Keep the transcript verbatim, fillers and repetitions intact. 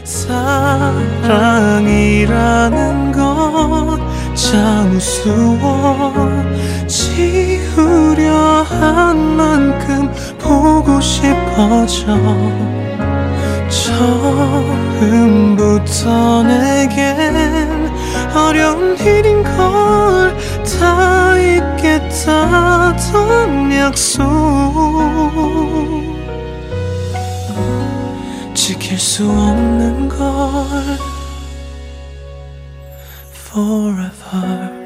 사랑이라는 건 참 우스워 지우려 한 만큼 보고 싶어져 처음부터 내겐 어려운 일인 걸 다 잊겠다던 약속 지킬 수 없는 걸 forever